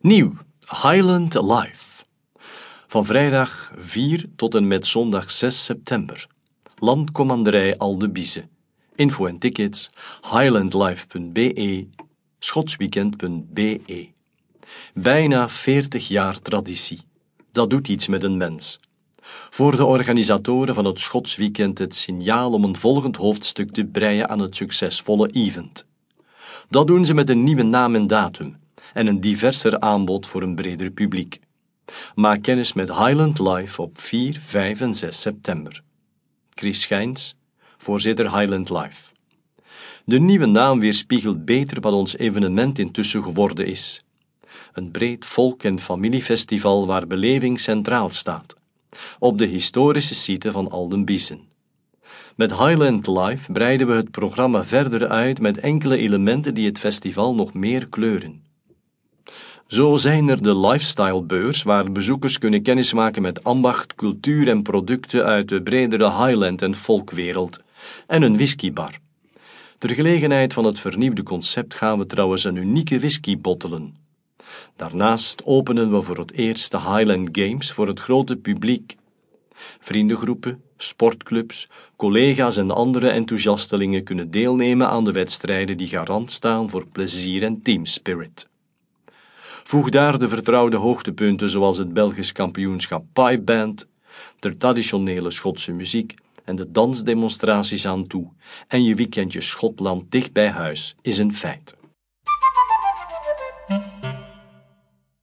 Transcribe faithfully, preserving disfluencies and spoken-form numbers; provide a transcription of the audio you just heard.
Nieuw, Highland Live. Van vrijdag vier tot en met zondag zes september. Landcommanderij Aldebize. Info en tickets highlandlife punt be, schotsweekend punt be. Bijna veertig jaar traditie. Dat doet iets met een mens. Voor de organisatoren van het Schotsweekend het signaal om een volgend hoofdstuk te breien aan het succesvolle event. Dat doen ze met een nieuwe naam en datum en een diverser aanbod voor een breder publiek. Maak kennis met Highland Live op vier, vijf en zes september. Chris Schijns, voorzitter Highland Live. De nieuwe naam weerspiegelt beter wat ons evenement intussen geworden is. Een breed volk- en familiefestival waar beleving centraal staat, op de historische site van Aldenbiesen. Met Highland Live breiden we het programma verder uit met enkele elementen die het festival nog meer kleuren. Zo zijn er de lifestylebeurs, waar bezoekers kunnen kennismaken met ambacht, cultuur en producten uit de bredere Highland- en folkwereld, en een whiskybar. Ter gelegenheid van het vernieuwde concept gaan we trouwens een unieke whisky bottelen. Daarnaast openen we voor het eerst de Highland Games voor het grote publiek. Vriendengroepen, sportclubs, collega's en andere enthousiastelingen kunnen deelnemen aan de wedstrijden die garant staan voor plezier en teamspirit. Voeg daar de vertrouwde hoogtepunten zoals het Belgisch kampioenschap Pipeband, de traditionele Schotse muziek en de dansdemonstraties aan toe, en je weekendje Schotland dicht bij huis is een feit.